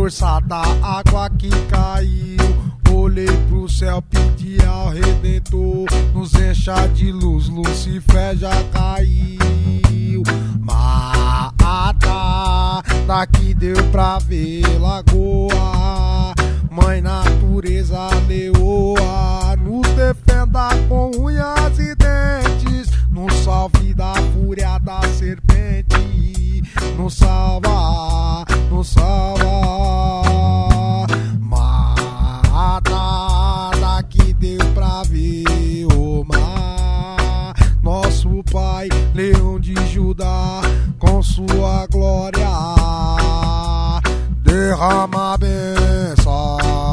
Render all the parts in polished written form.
força da água que caiu. Olhei pro céu, pedi ao Redentor, nos encha de luz, Lucifer já caiu. Mata, daqui deu pra ver lagoa, mãe natureza leoa, nos defenda com unhas e dentes, nos salve da fúria da serpente, nos salva, nos salva. Mata, daqui deu pra ver o mar, nosso Pai, Leão de Judá, com sua glória derrama a benção.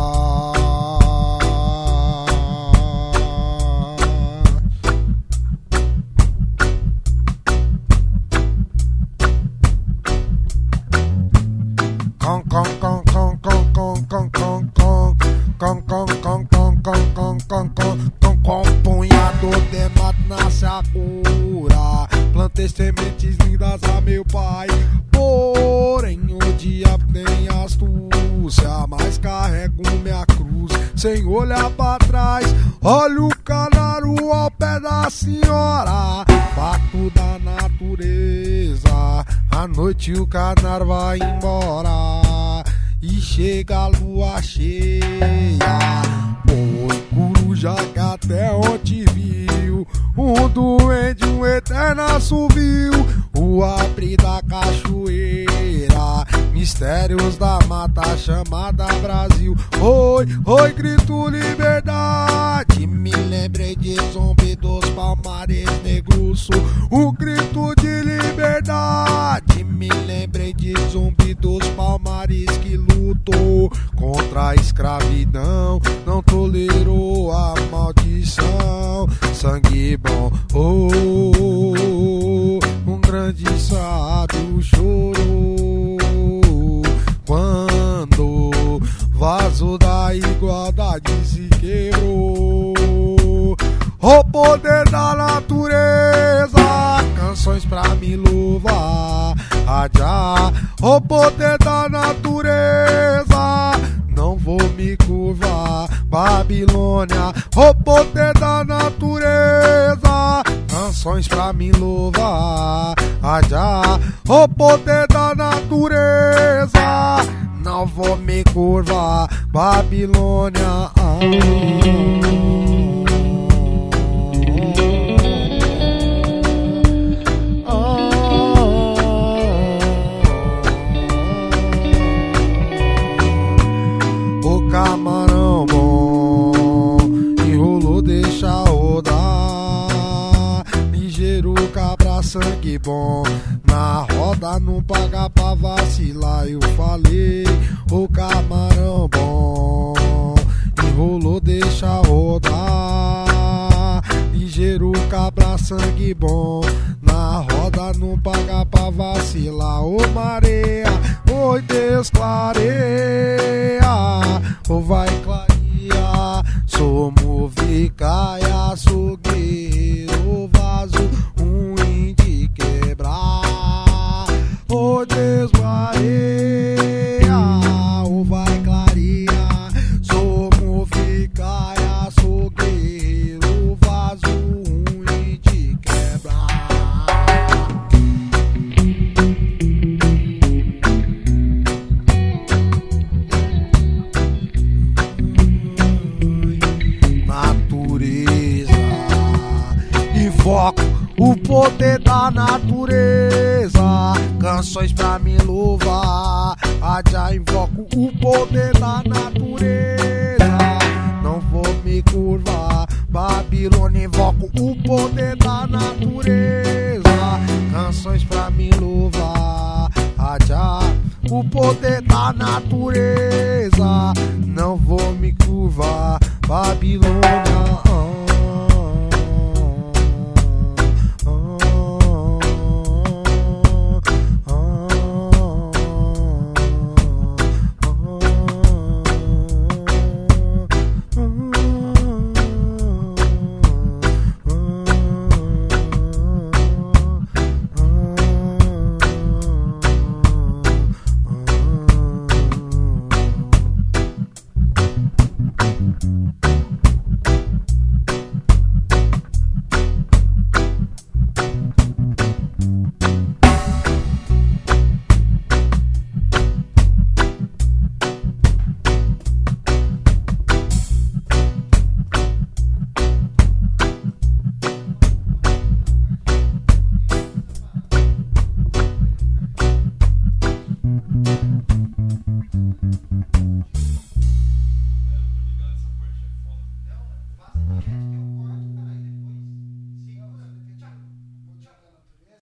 Com punhado de mato nasce a cura, plantei sementes lindas a meu pai, porém o dia tem astúcia, mas carrego minha cruz sem olhar pra trás. Olha o canário ao pé da senhora, fato da natureza, à noite o canário vai embora e chega a lua cheia. Oi, coruja que até ontem viu um duende, um eterno assobio, o abrir da cachoeira, mistérios da mata chamada Brasil. Oi, oi, grito liberdade, me lembrei de Zumbi dos Palmares Negruço, um grito de liberdade, me lembrei de Zumbi dos Palmares que lutou contra a escravidão, não tolerou a maldição, sangue bom, oh, um grande sábio chorou quando vaso da igualdade se quebrou. O poder da natureza, canções pra me louvar, adiar. O poder da natureza, não vou me curvar, Babilônia. O poder da natureza, canções pra me louvar, adiar. O poder da natureza, não vou me curvar, Babilônia. Camarão bom, enrolou, deixa rodar, ligeiro cabra, sangue bom, na roda não paga pra vacilar. Eu falei, o camarão bom, enrolou, deixa rodar, ligeiro cabra, sangue bom, na roda não paga pra vacilar. Ô mareia, oi, desclareia, ou vai clarear, sou movicaia, sou guerreiro, vaso, de quebrar, ou desclareia, ou vai clarear, sou movicaia, sou guerreiro, vaso, de quebrar. Invoco o poder da natureza, canções pra me louvar, já invoco o poder da natureza, não vou me curvar, Babilônia. Invoco o poder da natureza, canções pra me louvar, já o poder da natureza, não vou me curvar, Babilônia.